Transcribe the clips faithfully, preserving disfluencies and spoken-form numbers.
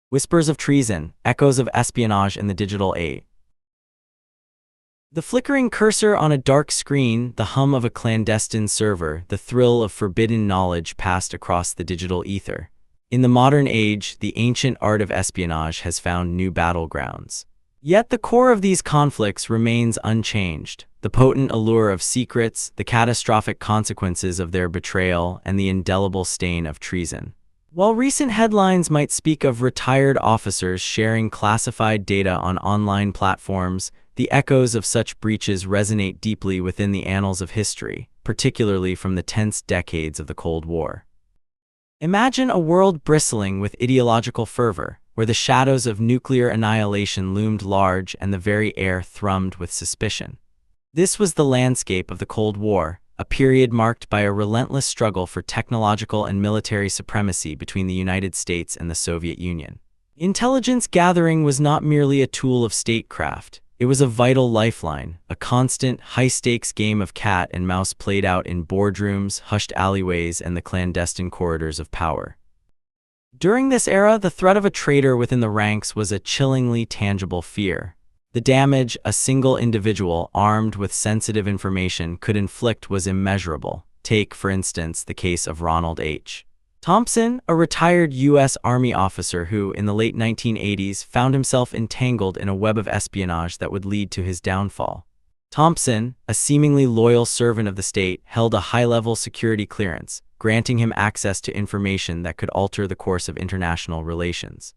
Whispers of treason, echoes of espionage in the digital age. The flickering cursor on a dark screen, the hum of a clandestine server, the thrill of forbidden knowledge passed across the digital ether. In the modern age, the ancient art of espionage has found new battlegrounds. Yet the core of these conflicts remains unchanged: the potent allure of secrets, the catastrophic consequences of their betrayal, and the indelible stain of treason. While recent headlines might speak of retired officers sharing classified data on online platforms, the echoes of such breaches resonate deeply within the annals of history, particularly from the tense decades of the Cold War. Imagine a world bristling with ideological fervor, where the shadows of nuclear annihilation loomed large and the very air thrummed with suspicion. This was the landscape of the Cold War, a period marked by a relentless struggle for technological and military supremacy between the United States and the Soviet Union. Intelligence gathering was not merely a tool of statecraft. It was a vital lifeline, a constant, high-stakes game of cat and mouse played out in boardrooms, hushed alleyways, and the clandestine corridors of power. During this era, the threat of a traitor within the ranks was a chillingly tangible fear. The damage a single individual armed with sensitive information could inflict was immeasurable. Take, for instance, the case of Ronald H. Thompson, a retired U S Army officer who, in the late nineteen eighties, found himself entangled in a web of espionage that would lead to his downfall. Thompson, a seemingly loyal servant of the state, held a high-level security clearance, granting him access to information that could alter the course of international relations.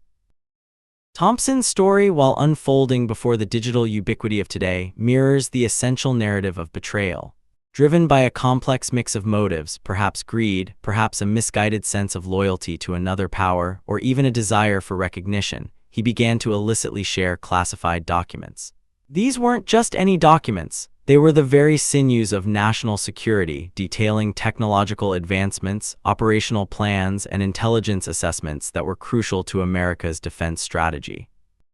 Thompson's story, while unfolding before the digital ubiquity of today, mirrors the essential narrative of betrayal. Driven by a complex mix of motives, perhaps greed, perhaps a misguided sense of loyalty to another power, or even a desire for recognition, he began to illicitly share classified documents. These weren't just any documents. They were the very sinews of national security, detailing technological advancements, operational plans, and intelligence assessments that were crucial to America's defense strategy.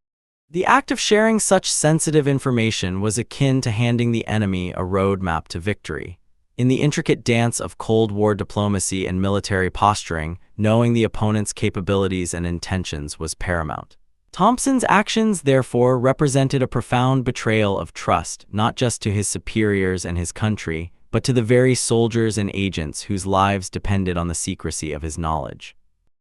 The act of sharing such sensitive information was akin to handing the enemy a roadmap to victory. In the intricate dance of Cold War diplomacy and military posturing, knowing the opponent's capabilities and intentions was paramount. Thompson's actions, therefore, represented a profound betrayal of trust, not just to his superiors and his country, but to the very soldiers and agents whose lives depended on the secrecy of his knowledge.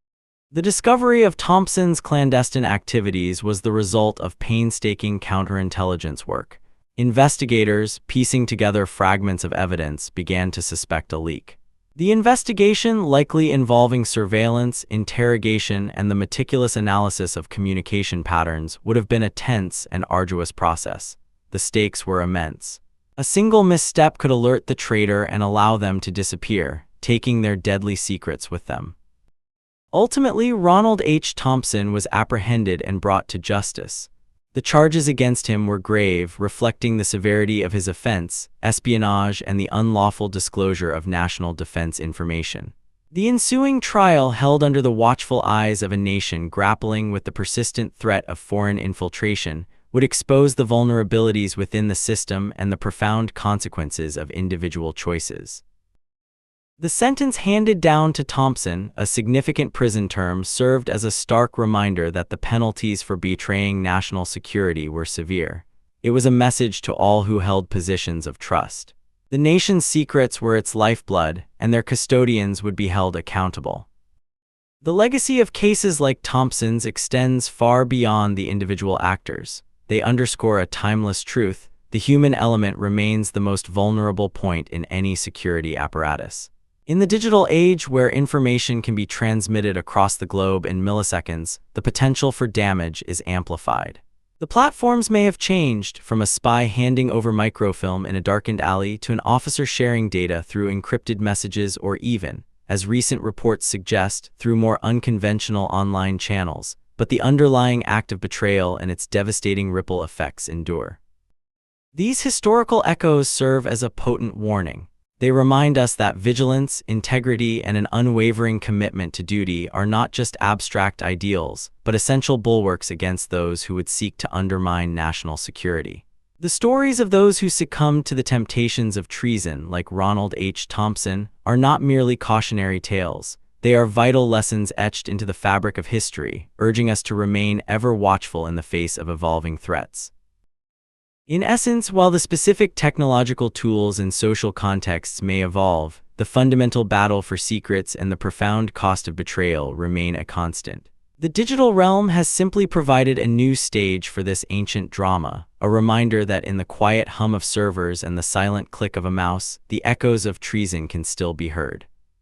The discovery of Thompson's clandestine activities was the result of painstaking counterintelligence work. Investigators, piecing together fragments of evidence, began to suspect a leak. The investigation, likely involving surveillance, interrogation, and the meticulous analysis of communication patterns, would have been a tense and arduous process. The stakes were immense. A single misstep could alert the traitor and allow them to disappear, taking their deadly secrets with them. Ultimately, Ronald H. Thompson was apprehended and brought to justice. The charges against him were grave, reflecting the severity of his offense, espionage, and the unlawful disclosure of national defense information. The ensuing trial, held under the watchful eyes of a nation grappling with the persistent threat of foreign infiltration, would expose the vulnerabilities within the system and the profound consequences of individual choices. The sentence handed down to Thompson, a significant prison term, served as a stark reminder that the penalties for betraying national security were severe. It was a message to all who held positions of trust. The nation's secrets were its lifeblood, and their custodians would be held accountable. The legacy of cases like Thompson's extends far beyond the individual actors. They underscore a timeless truth: the human element remains the most vulnerable point in any security apparatus. In the digital age, where information can be transmitted across the globe in milliseconds, the potential for damage is amplified. The platforms may have changed, from a spy handing over microfilm in a darkened alley to an officer sharing data through encrypted messages, or even, as recent reports suggest, through more unconventional online channels, but the underlying act of betrayal and its devastating ripple effects endure. These historical echoes serve as a potent warning. They remind us that vigilance, integrity, and an unwavering commitment to duty are not just abstract ideals, but essential bulwarks against those who would seek to undermine national security. The stories of those who succumbed to the temptations of treason, like Ronald H. Thompson, are not merely cautionary tales. They are vital lessons etched into the fabric of history, urging us to remain ever watchful in the face of evolving threats. In essence, while the specific technological tools and social contexts may evolve, the fundamental battle for secrets and the profound cost of betrayal remain a constant. The digital realm has simply provided a new stage for this ancient drama, a reminder that in the quiet hum of servers and the silent click of a mouse, the echoes of treason can still be heard.